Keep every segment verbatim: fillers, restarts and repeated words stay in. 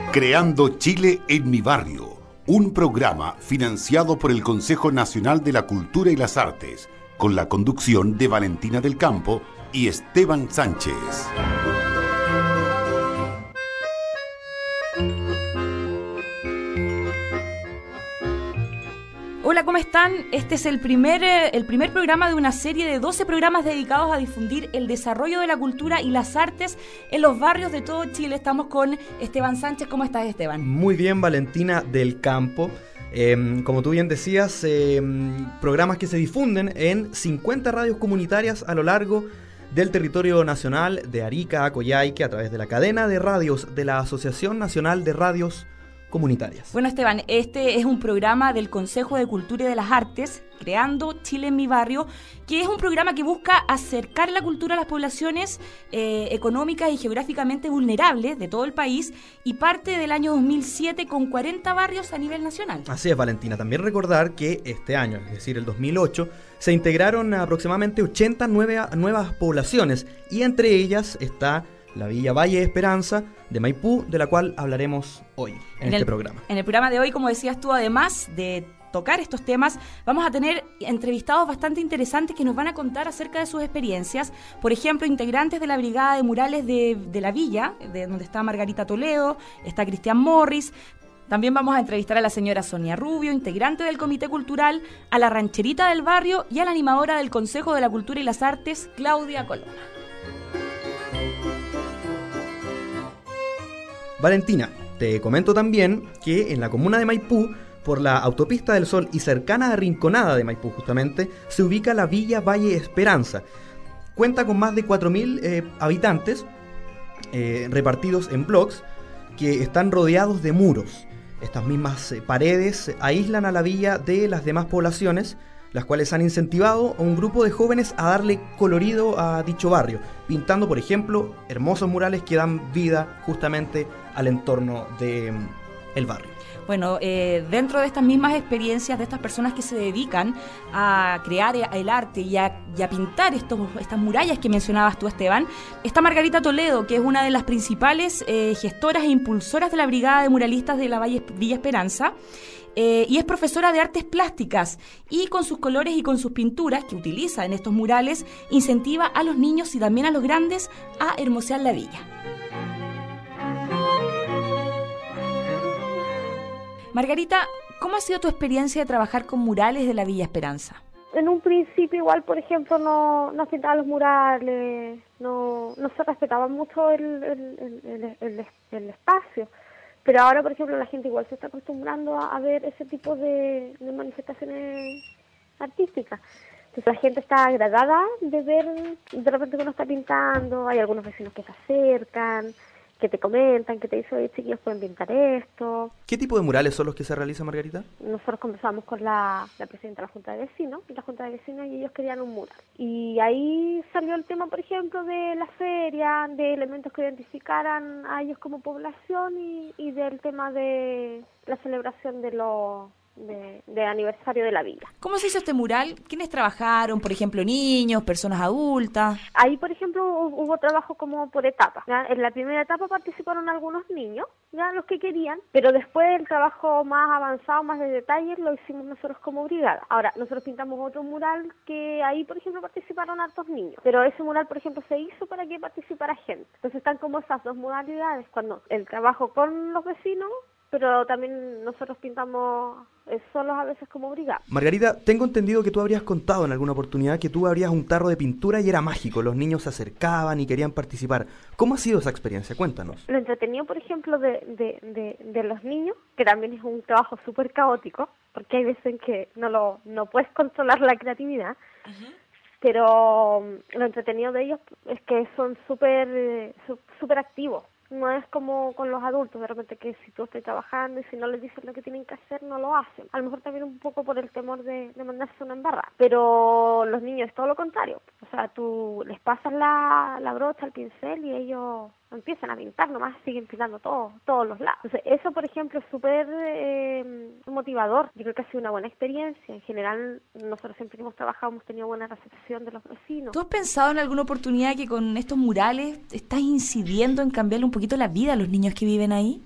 Creando Chile en mi barrio, un programa financiado por el Consejo Nacional de la Cultura y las Artes, con la conducción de Valentina del Campo y Esteban Sánchez. Hola, ¿cómo están? Este es el primer, el primer programa de una serie de doce programas dedicados a difundir el desarrollo de la cultura y las artes en los barrios de todo Chile. Estamos con Esteban Sánchez. ¿Cómo estás, Esteban? Muy bien, Valentina del Campo. Eh, como tú bien decías, eh, programas que se difunden en cincuenta radios comunitarias a lo largo del territorio nacional de Arica a Coyhaique a través de la cadena de radios de la Asociación Nacional de Radios Comunitarias. Bueno, Esteban, este es un programa del Consejo de Cultura y de las Artes, Creando Chile en mi barrio, que es un programa que busca acercar la cultura a las poblaciones eh, económicas y geográficamente vulnerables de todo el país, y parte del año dos mil siete con cuarenta barrios a nivel nacional. Así es, Valentina. También recordar que este año, es decir, el dos mil ocho, se integraron aproximadamente ochenta nueve, nuevas poblaciones, y entre ellas está la Villa Valle Esperanza de Maipú, de la cual hablaremos hoy en, en este el, programa. En el programa de hoy, como decías tú, además de tocar estos temas, vamos a tener entrevistados bastante interesantes que nos van a contar acerca de sus experiencias. Por ejemplo, integrantes de la Brigada de Murales de, de la Villa, de donde está Margarita Toledo, está Cristian Morris. También vamos a entrevistar a la señora Sonia Rubio, integrante del Comité Cultural, a la rancherita del barrio y a la animadora del Consejo de la Cultura y las Artes, Claudia Coloma. Valentina, te comento también que en la comuna de Maipú, por la Autopista del Sol y cercana a Rinconada de Maipú justamente, se ubica la Villa Valle Esperanza. Cuenta con más de cuatro mil eh, habitantes eh, repartidos en bloques que están rodeados de muros. Estas mismas eh, paredes aíslan a la villa de las demás poblaciones, las cuales han incentivado a un grupo de jóvenes a darle colorido a dicho barrio, pintando, por ejemplo, hermosos murales que dan vida justamente al entorno del de, barrio. Bueno, eh, dentro de estas mismas experiencias de estas personas que se dedican a crear el arte y a, y a pintar estos, estas murallas que mencionabas tú, Esteban, está Margarita Toledo, que es una de las principales eh, gestoras e impulsoras de la Brigada de Muralistas de la Valle, Villa Esperanza. Eh, y es profesora de artes plásticas, y con sus colores y con sus pinturas que utiliza en estos murales incentiva a los niños y también a los grandes a hermosear la villa. Margarita, ¿cómo ha sido tu experiencia de trabajar con murales de la Villa Esperanza? En un principio igual, por ejemplo, no, no pintaban los murales, no, no se respetaba mucho el, el, el, el, el espacio. Pero ahora, por ejemplo, la gente igual se está acostumbrando a, a ver ese tipo de, de manifestaciones artísticas. Entonces la gente está agradada de ver de repente que uno está pintando, hay algunos vecinos que se acercan, que te comentan, que te dicen, oye, chiquillos, pueden pintar esto. ¿Qué tipo de murales son los que se realizan, Margarita? Nosotros conversamos con la, la presidenta de la Junta de Vecinos, y la Junta de Vecinos, y ellos querían un mural. Y ahí salió el tema, por ejemplo, de la feria, de elementos que identificaran a ellos como población, y, y del tema de la celebración de los... De, de aniversario de la villa. ¿Cómo se hizo este mural? ¿Quiénes trabajaron? Por ejemplo, niños, personas adultas. Ahí, por ejemplo, hubo trabajo como por etapas, ¿ya? En la primera etapa participaron algunos niños, ya los que querían, pero después el trabajo más avanzado, más de detalle, lo hicimos nosotros como brigada. Ahora, nosotros pintamos otro mural que ahí, por ejemplo, participaron hartos niños, pero ese mural, por ejemplo, se hizo para que participara gente. Entonces están como esas dos modalidades, cuando el trabajo con los vecinos, pero también nosotros pintamos eh, solos a veces como brigada. Margarita, tengo entendido que tú habrías contado en alguna oportunidad que tú abrías un tarro de pintura y era mágico, los niños se acercaban y querían participar. ¿Cómo ha sido esa experiencia? Cuéntanos. Lo entretenido, por ejemplo, de, de, de, de los niños, que también es un trabajo súper caótico, porque hay veces en que no, lo, no puedes controlar la creatividad, uh-huh. Pero lo entretenido de ellos es que son súper súper activos. No es como con los adultos, de repente que si tú estás trabajando y si no les dices lo que tienen que hacer, no lo hacen. A lo mejor también un poco por el temor de, de mandarse una embarrada. Pero los niños es todo lo contrario. O sea, tú les pasas la, la brocha, el pincel y ellos empiezan a pintar, nomás siguen pintando todos, todos los lados. Entonces, eso, por ejemplo, es súper eh, motivador. Yo creo que ha sido una buena experiencia. En general, nosotros siempre que hemos trabajado hemos tenido buena recepción de los vecinos. ¿Tú has pensado en alguna oportunidad que con estos murales estás incidiendo en cambiarle un poquito la vida a los niños que viven ahí? O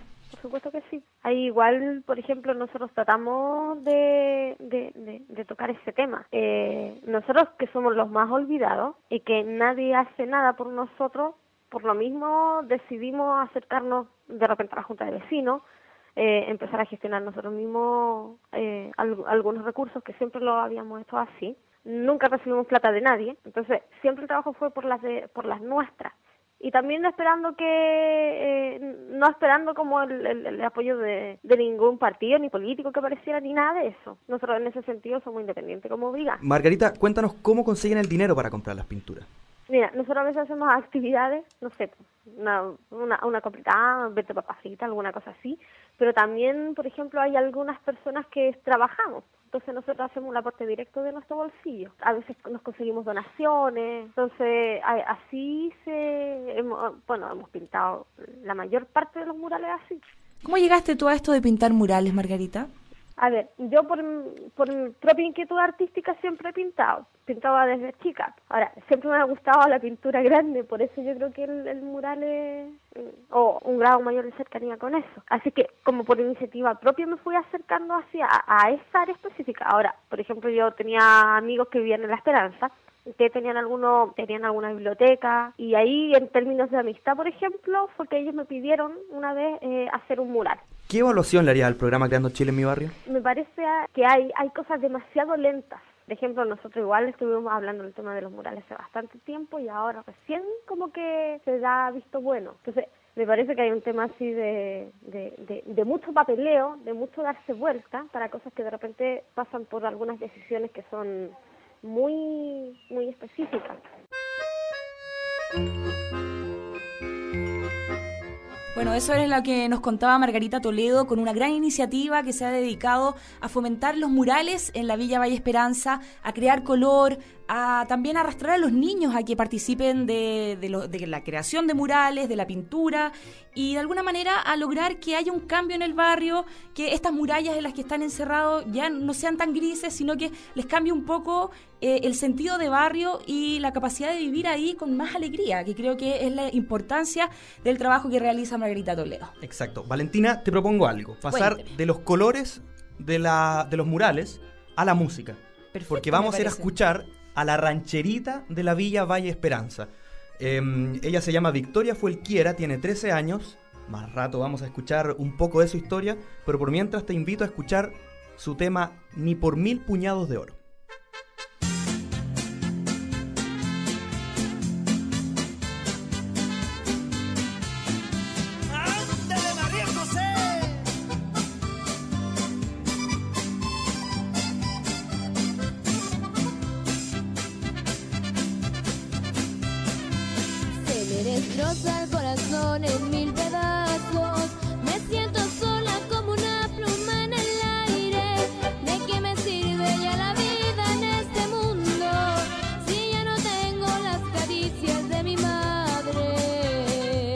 supuesto que sí. Ahí igual, por ejemplo, nosotros tratamos de, de, de, de tocar ese tema. Eh, nosotros que somos los más olvidados y que nadie hace nada por nosotros, por lo mismo decidimos acercarnos de repente a la Junta de Vecinos, eh, empezar a gestionar nosotros mismos eh, al, algunos recursos que siempre lo habíamos hecho así. Nunca recibimos plata de nadie, entonces siempre el trabajo fue por las de, por las nuestras. Y también esperando que, eh, no esperando como el, el, el apoyo de, de ningún partido, ni político que apareciera, ni nada de eso. Nosotros en ese sentido somos independientes como Viga. Margarita, cuéntanos cómo consiguen el dinero para comprar las pinturas. Mira, nosotros a veces hacemos actividades, no sé, una, una, una completada, vete papas fritas, alguna cosa así, pero también, por ejemplo, hay algunas personas que trabajamos. Entonces nosotros hacemos un aporte directo de nuestro bolsillo. A veces nos conseguimos donaciones. Entonces así se, hemos, bueno, hemos pintado la mayor parte de los murales así. ¿Cómo llegaste tú a esto de pintar murales, Margarita? A ver, yo por, por mi propia inquietud artística siempre he pintado. Pintaba desde chica. Ahora, siempre me ha gustado la pintura grande, por eso yo creo que el, el mural es o un grado mayor de cercanía con eso. Así que, como por iniciativa propia, me fui acercando hacia a, a esa área específica. Ahora, por ejemplo, yo tenía amigos que vivían en La Esperanza, que tenían alguno, tenían alguna biblioteca, y ahí, en términos de amistad, por ejemplo, fue que ellos me pidieron una vez eh, hacer un mural. ¿Qué evaluación le harías al programa Creando Chile en mi barrio? Me parece que hay, hay cosas demasiado lentas. Por ejemplo, nosotros igual estuvimos hablando del tema de los murales hace bastante tiempo y ahora recién como que se da visto bueno. Entonces, me parece que hay un tema así de, de, de, de mucho papeleo, de mucho darse vuelta para cosas que de repente pasan por algunas decisiones que son muy, muy específicas. Bueno, eso es lo que nos contaba Margarita Toledo, con una gran iniciativa que se ha dedicado a fomentar los murales en la Villa Valle Esperanza, a crear color, a también arrastrar a los niños a que participen de, de, lo, de la creación de murales, de la pintura, y de alguna manera a lograr que haya un cambio en el barrio, que estas murallas en las que están encerrados ya no sean tan grises, sino que les cambie un poco eh, el sentido de barrio y la capacidad de vivir ahí con más alegría, que creo que es la importancia del trabajo que realiza Margarita Toledo. Exacto. Valentina, te propongo algo. Pasar Cuénteme. de los colores de, la, de los murales a la música. Perfecto, porque vamos me a ir a parece. escuchar a la rancherita de la Villa Valle Esperanza. Eh, ella se llama Victoria Fuelquiera, tiene trece años. Más rato vamos a escuchar un poco de su historia, pero por mientras te invito a escuchar su tema Ni por mil puñados de oro. Destroza el corazón en mil pedazos. Me siento sola como una pluma en el aire. ¿De qué me sirve ya la vida en este mundo si ya no tengo las caricias de mi madre?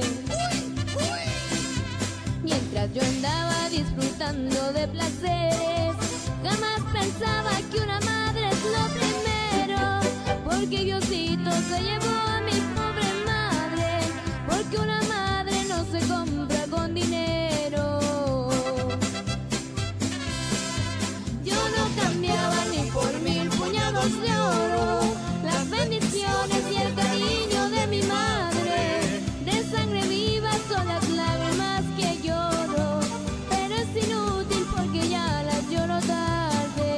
Mientras yo andaba disfrutando de placeres, jamás pensaba que una madre es lo primero, porque Diosito se llevó a mi pobre madre, porque una madre no se compra con dinero. Yo no cambiaba ni por mil puñados de oro las bendiciones y el cariño de mi madre. De sangre viva son las lágrimas que lloro, pero es inútil porque ya las lloro tarde.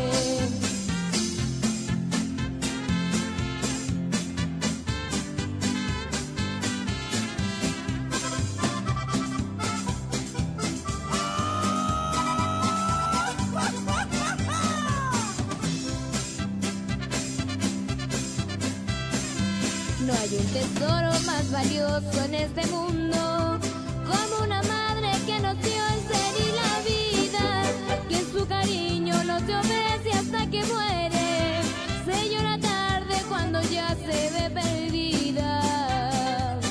No hay un tesoro más valioso en este mundo como una madre que nos dio el ser y la vida, que en su cariño no se ofrece hasta que muere. Se llora tarde cuando ya se ve perdida.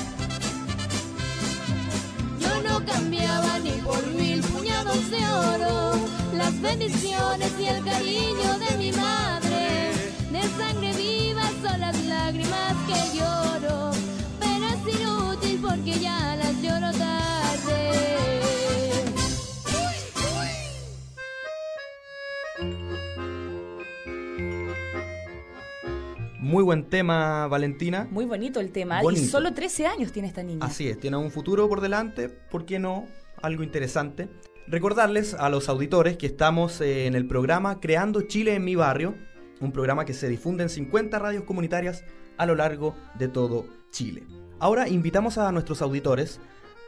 Yo no cambiaba ni por mil puñados de oro las bendiciones y el cariño de mi madre. De sangre viva son las lágrimas que lloro, pero es inútil porque ya las lloro tarde. Muy buen tema, Valentina. Muy bonito el tema. Bonito. Y solo trece años tiene esta niña. Así es, tiene un futuro por delante, ¿por qué no? Algo interesante. Recordarles a los auditores que estamos eh, en el programa Creando Chile en mi barrio, un programa que se difunde en cincuenta radios comunitarias a lo largo de todo Chile. Ahora invitamos a nuestros auditores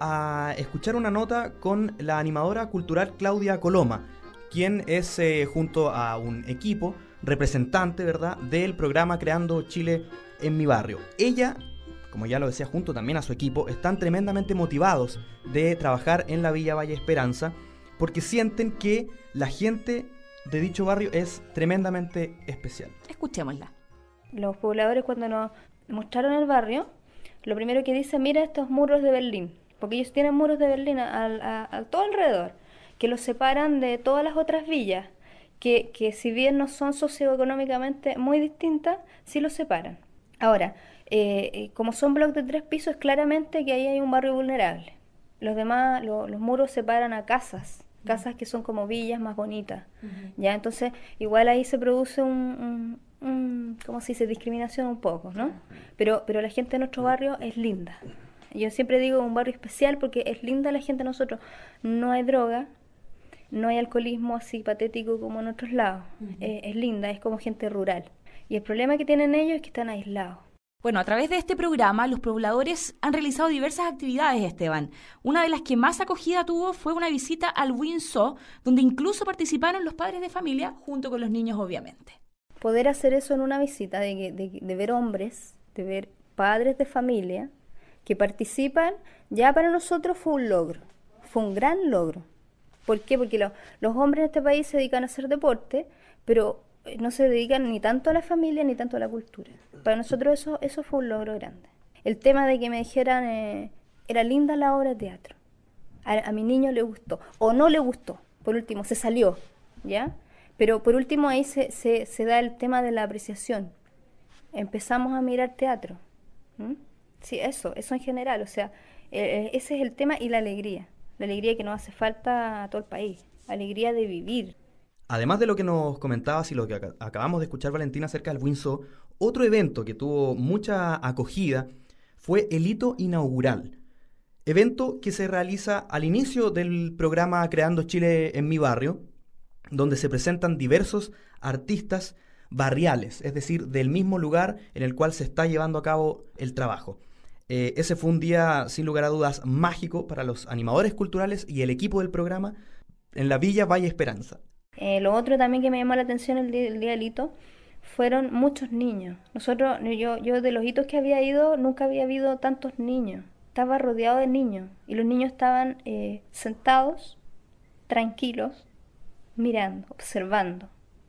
a escuchar una nota con la animadora cultural Claudia Coloma, quien es, eh, junto a un equipo representante, ¿verdad?, del programa Creando Chile en mi barrio. Ella, como ya lo decía, junto también a su equipo, están tremendamente motivados de trabajar en la Villa Valle Esperanza porque sienten que la gente de dicho barrio es tremendamente especial. Escuchémosla. Los pobladores, cuando nos mostraron el barrio, lo primero que dicen, mira estos muros de Berlín, porque ellos tienen muros de Berlín a, a, a todo alrededor, que los separan de todas las otras villas, que, que si bien no son socioeconómicamente muy distintas, sí los separan. Ahora, eh, como son bloques de tres pisos, claramente que ahí hay un barrio vulnerable. Los demás, lo, los muros separan a casas, casas que son como villas más bonitas. Uh-huh. Ya, entonces, igual ahí se produce un, un, un ¿cómo se dice? Discriminación un poco, ¿no? Pero, pero la gente de nuestro barrio es linda. Yo siempre digo un barrio especial porque es linda la gente de nosotros. No hay droga, no hay alcoholismo así patético como en otros lados. Uh-huh. Eh, es linda, es como gente rural. Y el problema que tienen ellos es que están aislados. Bueno, a través de este programa, los pobladores han realizado diversas actividades, Esteban. Una de las que más acogida tuvo fue una visita al Windsor, donde incluso participaron los padres de familia, junto con los niños, obviamente. Poder hacer eso en una visita, de, de, de ver hombres, de ver padres de familia que participan, ya para nosotros fue un logro, fue un gran logro. ¿Por qué? Porque lo, los hombres en este país se dedican a hacer deporte, pero no se dedican ni tanto a la familia ni tanto a la cultura. Para nosotros eso, eso fue un logro grande. El tema de que me dijeran, eh, era linda la obra de teatro. A, a mi niño le gustó, o no le gustó, por último, se salió, ¿ya? Pero por último ahí se, se, se da el tema de la apreciación. Empezamos a mirar teatro. ¿Mm? Sí, eso, eso en general, o sea, eh, ese es el tema y la alegría. La alegría que nos hace falta a todo el país, alegría de vivir. Además de lo que nos comentabas y lo que ac- acabamos de escuchar, Valentina, acerca del Windsor, otro evento que tuvo mucha acogida fue el hito inaugural. Evento que se realiza al inicio del programa Creando Chile en mi barrio, donde se presentan diversos artistas barriales, es decir, del mismo lugar en el cual se está llevando a cabo el trabajo. Eh, ese fue un día, sin lugar a dudas, mágico para los animadores culturales y el equipo del programa en la Villa Valle Esperanza. Eh, lo otro también que me llamó la atención el día, el día del hito fueron muchos niños. Nosotros, yo, yo de los hitos que había ido, nunca había habido tantos niños. Estaba rodeado de niños y los niños estaban eh, sentados, tranquilos, mirando, observando,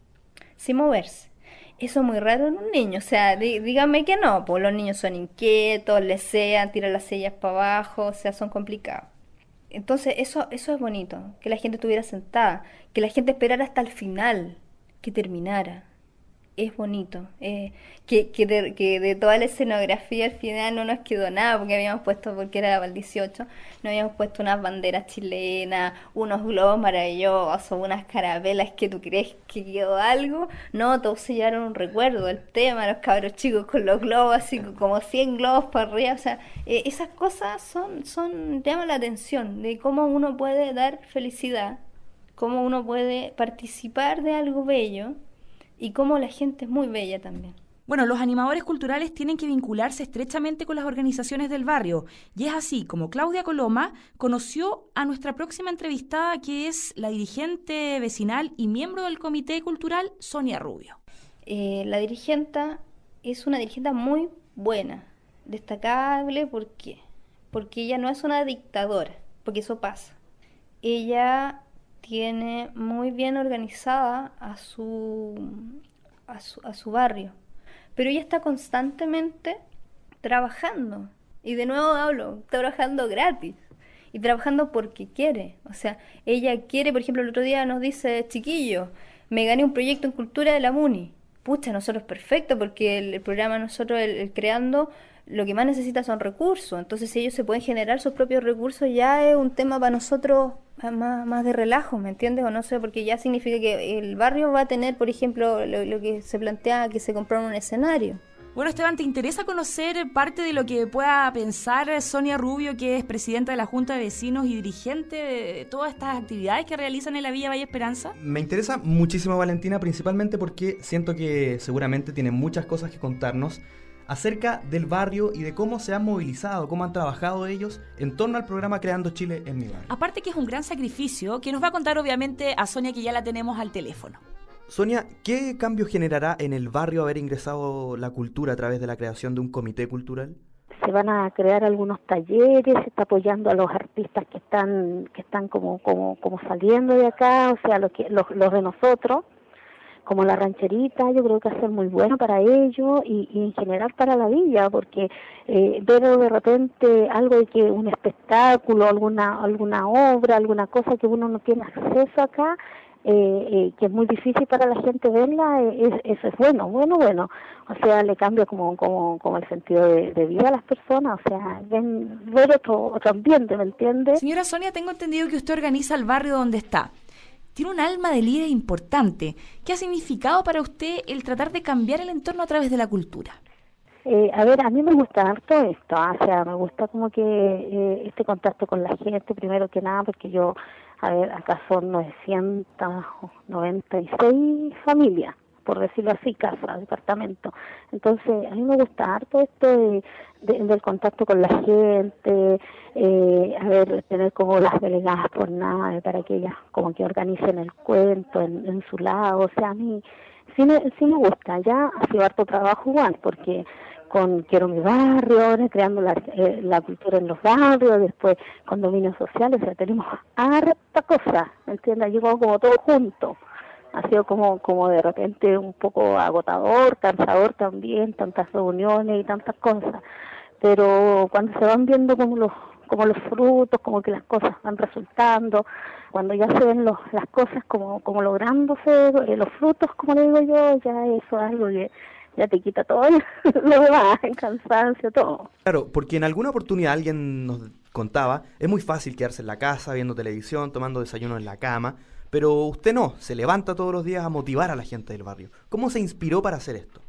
sin moverse. Eso es muy raro en un niño, o sea, dí, dígame que no, pues los niños son inquietos, lesean, tiran las sillas para abajo, o sea, son complicados. Entonces eso, eso es bonito, que la gente estuviera sentada, que la gente esperara hasta el final, que terminara. Es bonito. Eh, que, que, de, que de toda la escenografía al final no nos quedó nada, porque habíamos puesto, porque era para el dieciocho, no habíamos puesto unas banderas chilenas, unos globos maravillosos, unas carabelas que tú crees que quedó algo. No, todos sellaron un recuerdo, el tema, los cabros chicos con los globos, así como cien globos para arriba. O sea, eh, esas cosas son, son, llaman la atención de cómo uno puede dar felicidad, cómo uno puede participar de algo bello. Y cómo la gente es muy bella también. Bueno, los animadores culturales tienen que vincularse estrechamente con las organizaciones del barrio. Y es así como Claudia Coloma conoció a nuestra próxima entrevistada, que es la dirigente vecinal y miembro del Comité Cultural, Sonia Rubio. Eh, la dirigenta es una dirigente muy buena, destacable. ¿Por qué? Porque ella no es una dictadora, porque eso pasa. Ella tiene muy bien organizada a su, a su, a su barrio, pero ella está constantemente trabajando, y de nuevo hablo, trabajando gratis, y trabajando porque quiere. O sea, ella quiere, por ejemplo, el otro día nos dice, chiquillo, me gané un proyecto en cultura de la MUNI. Pucha, nosotros perfecto, porque el, el programa nosotros, el, el Creando, lo que más necesita son recursos. Entonces, si ellos se pueden generar sus propios recursos, ya es un tema para nosotros más, más de relajo, ¿me entiendes? O no sé, porque ya significa que el barrio va a tener, por ejemplo, lo, lo que se plantea, que se compraron un escenario. Bueno, Esteban, ¿te interesa conocer parte de lo que pueda pensar Sonia Rubio, que es presidenta de la Junta de Vecinos y dirigente de todas estas actividades que realizan en la Villa Valle Esperanza? Me interesa muchísimo, Valentina, principalmente porque siento que seguramente tienen muchas cosas que contarnos acerca del barrio y de cómo se han movilizado, cómo han trabajado ellos en torno al programa Creando Chile en mi barrio. Aparte que es un gran sacrificio, que nos va a contar obviamente a Sonia, que ya la tenemos al teléfono. Sonia, ¿qué cambio generará en el barrio haber ingresado la cultura a través de la creación de un comité cultural? Se van a crear algunos talleres, se está apoyando a los artistas que están que están como como como saliendo de acá, o sea, los que los, los de nosotros, como la rancherita. Yo creo que va a ser muy bueno para ellos y, y en general para la villa, porque eh, ver de repente algo de que un espectáculo, alguna alguna obra, alguna cosa que uno no tiene acceso acá, Eh, eh, que es muy difícil para la gente verla, eh, es, eso es bueno, bueno, bueno, o sea, le cambia como como como el sentido de, de vida a las personas, o sea, ven, ver otro, otro ambiente, ¿me entiende? Señora Sonia, tengo entendido que usted organiza el barrio donde está. Tiene un alma de líder importante. ¿Qué ha significado para usted el tratar de cambiar el entorno a través de la cultura? Eh, a ver, a mí me gusta harto esto, ¿eh? O sea, me gusta como que eh, este contacto con la gente, primero que nada, porque yo, a ver, acá son novecientas noventa y seis familias, por decirlo así, casa, departamento. Entonces, a mí me gusta harto esto de, de, del contacto con la gente, eh, a ver, tener como las delegadas por nada, para que ellas como que organicen el cuento en, en su lado. O sea, a mí sí me, sí me gusta, ya ha sido harto trabajo igual, porque con Quiero mi barrio, ahora creando la, eh, la cultura en los barrios, después condominios sociales, o sea, tenemos harta cosa, ¿me entiendes? Llegó como todo junto, ha sido como como de repente un poco agotador, cansador también, tantas reuniones y tantas cosas, pero cuando se van viendo como los como los frutos, como que las cosas van resultando, cuando ya se ven los, las cosas como como lográndose, eh, los frutos, como le digo yo, ya eso es algo que ya te quita todo lo demás, el cansancio, todo. Claro, porque en alguna oportunidad alguien nos contaba, es muy fácil quedarse en la casa, viendo televisión, tomando desayuno en la cama, pero usted no, se levanta todos los días a motivar a la gente del barrio. ¿Cómo se inspiró para hacer esto?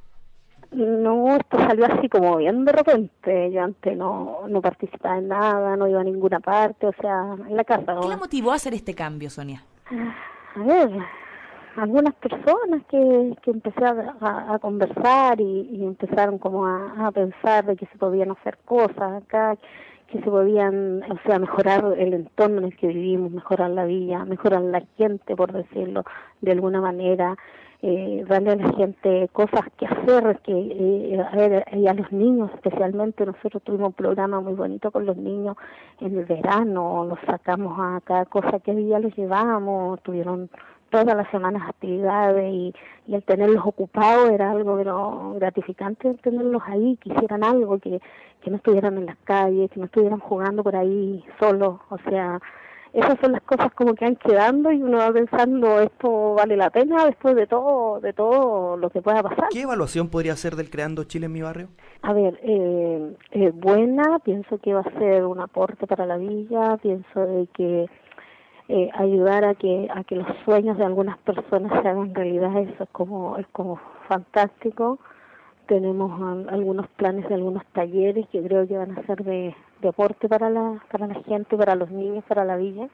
No, esto salió así como bien de repente. Yo antes no, no participaba en nada, no iba a ninguna parte, o sea, en la casa. ¿No? ¿Qué la motivó a hacer este cambio, Sonia? A ver, algunas personas que, que empecé a, a, a conversar y, y empezaron como a, a pensar de que se podían hacer cosas acá, que se podían, o sea, mejorar el entorno en el que vivimos, mejorar la villa, mejorar la gente, por decirlo de alguna manera, eh, darle a la gente cosas que hacer, que eh, a ver, y a los niños especialmente. Nosotros tuvimos un programa muy bonito con los niños en el verano, los sacamos a cada cosa que había, los llevábamos, tuvieron todas las semanas actividades y, y el tenerlos ocupados era algo pero gratificante, el tenerlos ahí, que hicieran algo, que, que no estuvieran en las calles, que no estuvieran jugando por ahí solos. O sea, esas son las cosas como que van quedando y uno va pensando, esto vale la pena después de todo de todo lo que pueda pasar. ¿Qué evaluación podría hacer del Creando Chile en mi barrio? A ver, eh, eh, buena, pienso que va a ser un aporte para la villa, pienso de que Eh, ayudar a que a que los sueños de algunas personas se hagan realidad, eso es como es como fantástico. Tenemos um, algunos planes de algunos talleres que creo que van a ser de, de aporte para la para la gente, para los niños, para la villa.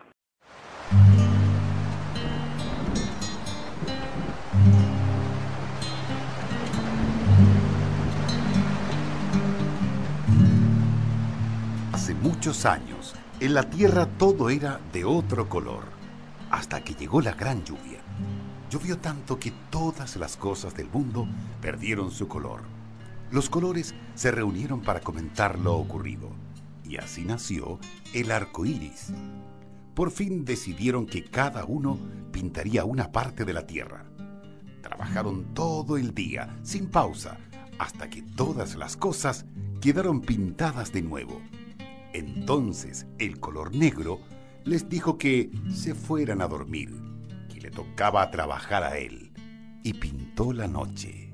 Hace muchos años, en la tierra todo era de otro color, hasta que llegó la gran lluvia. Llovió tanto que todas las cosas del mundo perdieron su color. Los colores se reunieron para comentar lo ocurrido, y así nació el arco iris. Por fin decidieron que cada uno pintaría una parte de la tierra. Trabajaron todo el día, sin pausa, hasta que todas las cosas quedaron pintadas de nuevo. Entonces el color negro les dijo que se fueran a dormir, que le tocaba trabajar a él, y pintó la noche.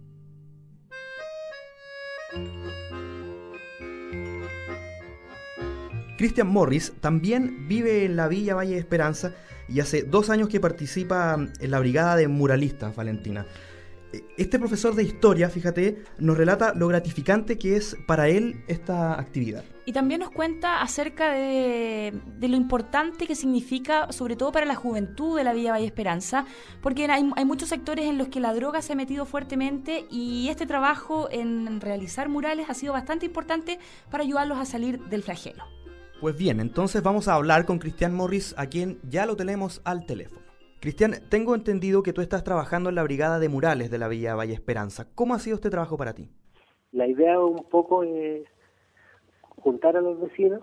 Cristian Morris también vive en la Villa Valle Esperanza y hace dos años que participa en la brigada de muralistas, Valentina. Este profesor de historia, fíjate, nos relata lo gratificante que es para él esta actividad. Y también nos cuenta acerca de, de lo importante que significa, sobre todo para la juventud de la Villa Valle Esperanza, porque hay, hay muchos sectores en los que la droga se ha metido fuertemente y este trabajo en realizar murales ha sido bastante importante para ayudarlos a salir del flagelo. Pues bien, entonces vamos a hablar con Cristian Morris, a quien ya lo tenemos al teléfono. Cristian, tengo entendido que tú estás trabajando en la brigada de murales de la Villa Valle Esperanza. ¿Cómo ha sido este trabajo para ti? La idea un poco es juntar a los vecinos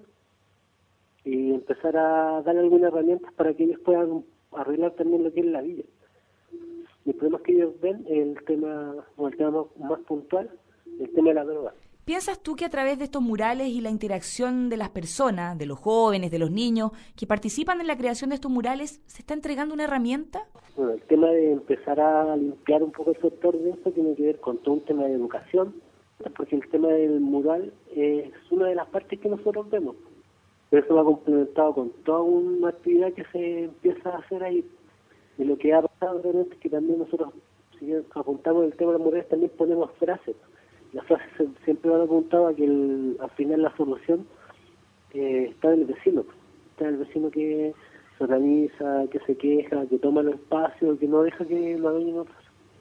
y empezar a dar algunas herramientas para que ellos puedan arreglar también lo que es la villa. El problema es que ellos ven el tema, o el tema más, más puntual, el tema de la droga. ¿Piensas tú que a través de estos murales y la interacción de las personas, de los jóvenes, de los niños, que participan en la creación de estos murales, se está entregando una herramienta? Bueno, el tema de empezar a limpiar un poco el sector de esto tiene que ver con todo un tema de educación, porque el tema del mural es una de las partes que nosotros vemos. Pero eso va complementado con toda una actividad que se empieza a hacer ahí. Y lo que ha pasado realmente es que también nosotros, si apuntamos el tema de los murales, también ponemos frases. Las frases siempre van apuntadas a que el, al final la solución eh, está en el vecino. Está en el vecino que se organiza, que se queja, que toma los espacios, que no deja que lo adueñen otras,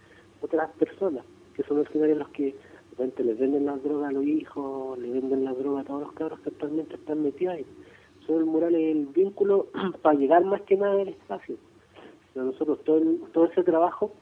otras personas, que son al final los que de repente les venden la droga a los hijos, le venden la droga a todos los cabros que actualmente están metidos ahí. Sobre el mural es el vínculo para llegar más que nada al espacio. Pero nosotros todo, el, todo ese trabajo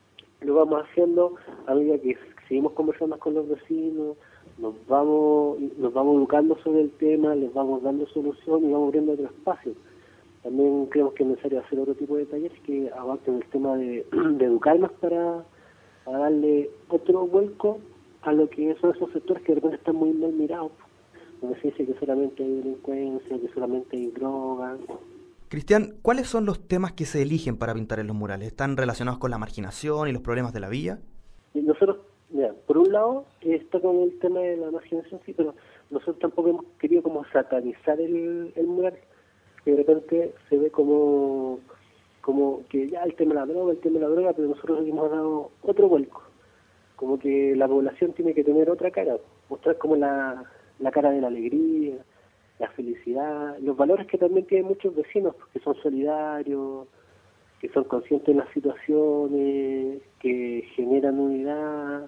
lo vamos haciendo a medida que seguimos conversando con los vecinos, nos vamos nos vamos educando sobre el tema, les vamos dando solución y vamos abriendo otro espacio. También creemos que es necesario hacer otro tipo de talleres que abarquen el tema de, de educarnos para, para darle otro vuelco a lo que son esos sectores que de repente están muy mal mirados, donde se dice que solamente hay delincuencia, que solamente hay droga. Cristian, ¿cuáles son los temas que se eligen para pintar en los murales? ¿Están relacionados con la marginación y los problemas de la villa? Y nosotros, mira, por un lado está con el tema de la marginación, sí, pero nosotros tampoco hemos querido como satanizar el, el mural, que de repente se ve como como que ya el tema de la droga, el tema de la droga, pero nosotros le hemos dado otro vuelco, como que la población tiene que tener otra cara, mostrar como la, la cara de la alegría, la felicidad, los valores que también tienen muchos vecinos, que son solidarios, que son conscientes de las situaciones, que generan unidad,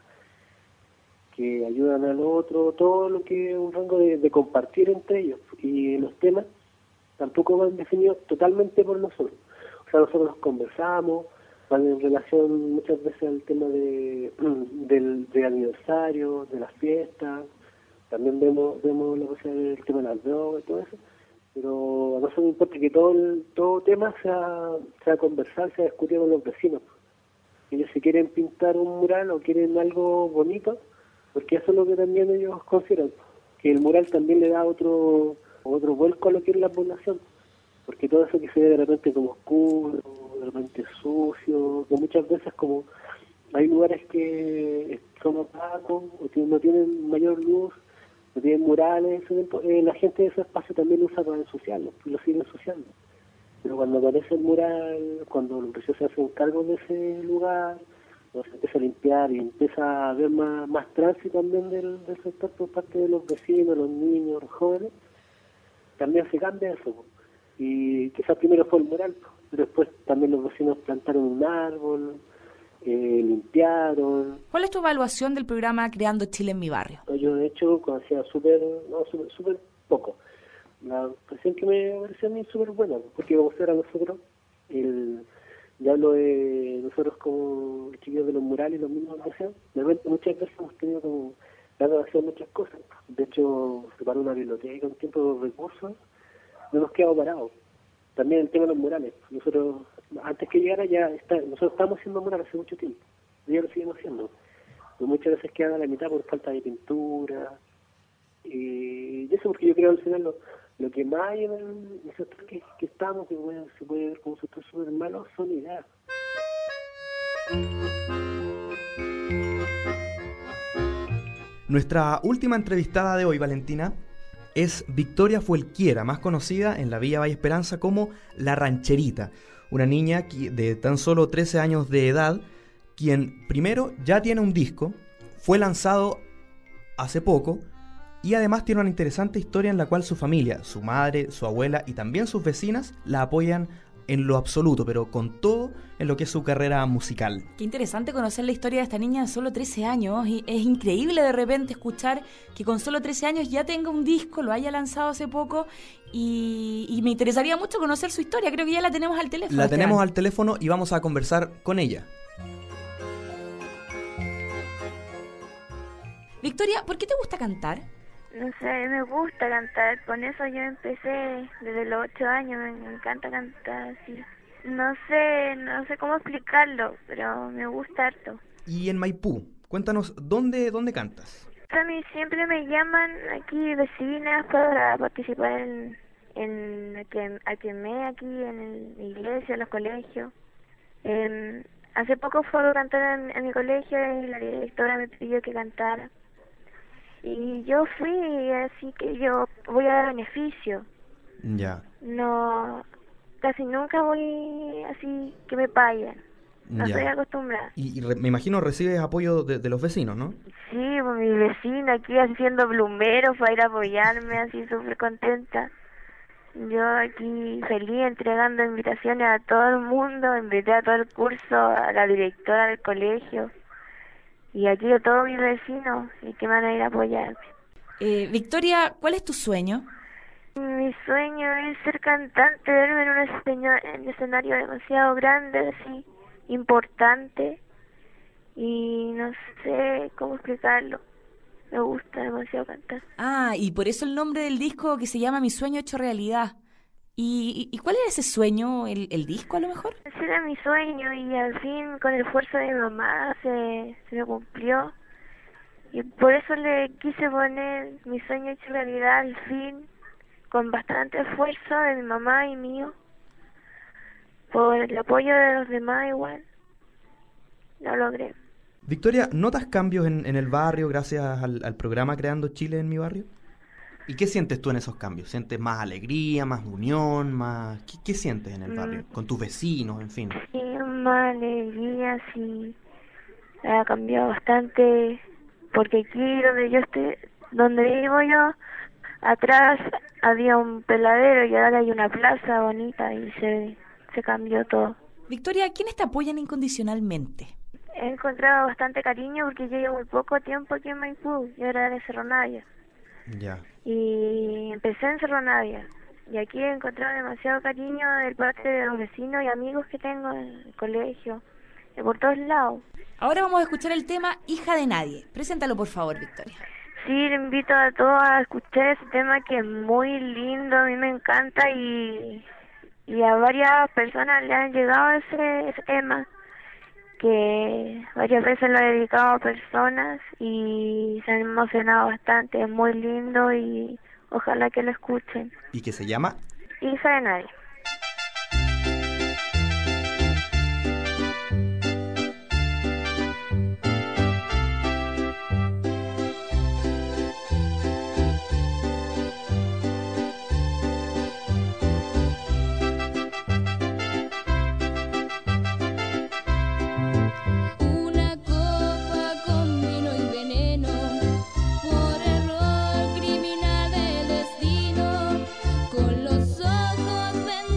que ayudan al otro, todo lo que es un rango de, de compartir entre ellos. Y los temas tampoco van definidos totalmente por nosotros. O sea, nosotros los conversamos, van en relación muchas veces al tema de del, del aniversario, de las fiestas. También vemos vemos la posibilidad del tema de las drogas y todo eso, pero a nosotros nos importa que todo el, todo tema sea, sea conversar, sea discutir con los vecinos. Ellos si quieren pintar un mural o quieren algo bonito, porque eso es lo que también ellos consideran, que el mural también le da otro otro vuelco a lo que es la población, porque todo eso que se ve de repente como oscuro, de repente sucio, que muchas veces como hay lugares que son opacos o no tienen mayor luz, no tienen murales, eh, la gente de ese espacio también lo usa para ensuciarlo, lo sigue ensuciando. Pero cuando aparece el mural, cuando los vecinos se hacen cargo de ese lugar, se empieza a limpiar y empieza a haber más, más tránsito también del, del sector por parte de los vecinos, los niños, los jóvenes, también se cambia eso. Y quizás primero fue el mural, pero después también los vecinos plantaron un árbol, Eh, limpiaron. ¿Cuál es tu evaluación del programa Creando Chile en mi barrio? Yo de hecho conocía súper, no, súper, súper poco. La impresión que me pareció a mí súper buena, porque como era nosotros, el, ya hablo de nosotros como chiquillos de los murales y los mismos museos, de repente muchas veces hemos tenido como ganas de hacer muchas cosas. De hecho, se paró una biblioteca un tiempo de recursos, no hemos quedado parados. También el tema de los murales. Nosotros, antes que llegara, ya está, nosotros estábamos haciendo murales hace mucho tiempo. Y ya lo seguimos haciendo. Pero muchas veces quedan a la mitad por falta de pintura. Y eso porque yo creo al final lo, lo que más hay en el, en el sector que, que estamos, que bueno, se puede ver como un sector súper malo, son ideas. Nuestra última entrevistada de hoy, Valentina, es Victoria Fuelquiera, más conocida en la Villa Valle Esperanza como La Rancherita, una niña de tan solo trece años de edad quien primero ya tiene un disco, fue lanzado hace poco y además tiene una interesante historia en la cual su familia, su madre, su abuela y también sus vecinas la apoyan en lo absoluto, pero con todo en lo que es su carrera musical. Qué interesante conocer la historia de esta niña de solo trece años. Y es increíble de repente escuchar que con solo trece años ya tenga un disco, lo haya lanzado hace poco y, y me interesaría mucho conocer su historia. Creo que ya la tenemos al teléfono. La Esteban. tenemos al teléfono y vamos a conversar con ella. Victoria, ¿por qué te gusta cantar? No sé, me gusta cantar, con eso yo empecé desde los ocho años, me, me encanta cantar así. No sé, no sé cómo explicarlo, pero me gusta harto. Y en Maipú, cuéntanos, ¿dónde, dónde cantas? A mí siempre me llaman aquí vecinas para participar en, en Aquemé, aquí en la iglesia, en los colegios. Eh, hace poco fue a cantar en, en mi colegio y la directora me pidió que cantara. Y yo fui, así que yo voy a dar beneficio. Ya. No, casi nunca voy así que me paguen. No Ya. estoy acostumbrada. Y, y re- me imagino recibes apoyo de, de los vecinos, ¿no? Sí, pues mi vecina aquí haciendo plumeros para ir a apoyarme, así súper contenta. Yo aquí feliz entregando invitaciones a todo el mundo, invité a todo el curso, a la directora del colegio. Y aquí a todos mis vecinos y que van a ir a apoyarme. Eh, Victoria, ¿cuál es tu sueño? Mi sueño es ser cantante, verme en un escenario, en un escenario demasiado grande, así, importante. Y no sé cómo explicarlo. Me gusta demasiado cantar. Ah, y por eso el nombre del disco que se llama Mi sueño hecho realidad. ¿Y, y, y cuál era ese sueño? ¿El, el disco a lo mejor? Ese era mi sueño y al fin con el esfuerzo de mi mamá se, se me cumplió. Y por eso le quise poner Mi sueño hecho realidad al fin, con bastante esfuerzo de mi mamá y mío. Por el apoyo de los demás igual. Lo logré. Victoria, ¿notas cambios en, en el barrio gracias al, al programa Creando Chile en mi barrio? ¿Y qué sientes tú en esos cambios? ¿Sientes más alegría, más unión, más...? ¿Qué, qué sientes en el barrio? Con tus vecinos, en fin. Sí, más alegría, sí. Ha cambiado bastante, porque aquí donde yo estoy, donde vivo yo, atrás había un peladero y ahora hay una plaza bonita y se, se cambió todo. Victoria, ¿quiénes te apoyan incondicionalmente? He encontrado bastante cariño porque yo llevo muy poco tiempo aquí en Maipú, yo era de Cerro Navia. Ya. Y empecé en Cerro Navia. Y aquí he encontrado demasiado cariño de parte de los vecinos y amigos que tengo en el colegio, de por todos lados. Ahora vamos a escuchar el tema Hija de Nadie. Preséntalo, por favor, Victoria. Sí, le invito a todos a escuchar ese tema que es muy lindo, a mí me encanta y, y a varias personas le han llegado ese, ese tema, que varias veces lo he dedicado a personas y se han emocionado bastante, es muy lindo y ojalá que lo escuchen. ¿Y que se llama? Hija de Nadie. Una copa con vino y veneno, por error criminal del destino, con los ojos vendados.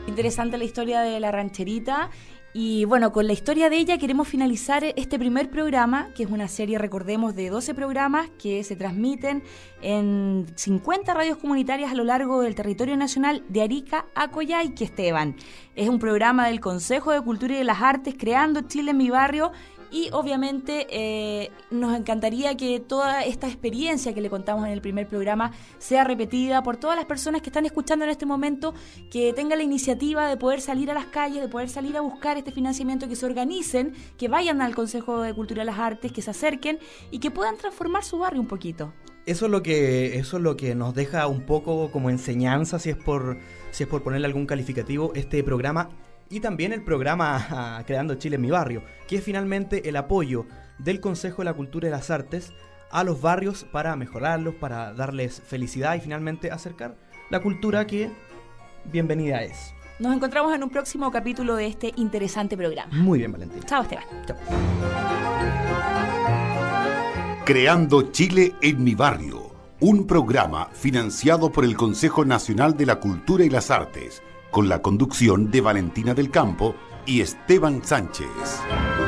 Interesante la historia de la rancherita. Y bueno, con la historia de ella queremos finalizar este primer programa, que es una serie, recordemos, de doce programas que se transmiten en cincuenta radios comunitarias a lo largo del territorio nacional de Arica a Coyhaique, Esteban. Es un programa del Consejo de Cultura y de las Artes, Creando Chile en mi barrio. Y obviamente eh, nos encantaría que toda esta experiencia que le contamos en el primer programa sea repetida por todas las personas que están escuchando en este momento, que tengan la iniciativa de poder salir a las calles, de poder salir a buscar este financiamiento, que se organicen, que vayan al Consejo de Cultura y las Artes, que se acerquen y que puedan transformar su barrio un poquito. Eso es lo que, eso es lo que nos deja un poco como enseñanza, si es por, si es por ponerle algún calificativo, este programa. Y también el programa Creando Chile en mi barrio, que es finalmente el apoyo del Consejo de la Cultura y las Artes a los barrios para mejorarlos, para darles felicidad y finalmente acercar la cultura que bienvenida es. Nos encontramos en un próximo capítulo de este interesante programa. Muy bien, Valentina. Chao, Esteban. Chao. Creando Chile en mi barrio, un programa financiado por el Consejo Nacional de la Cultura y las Artes, con la conducción de Valentina del Campo y Esteban Sánchez.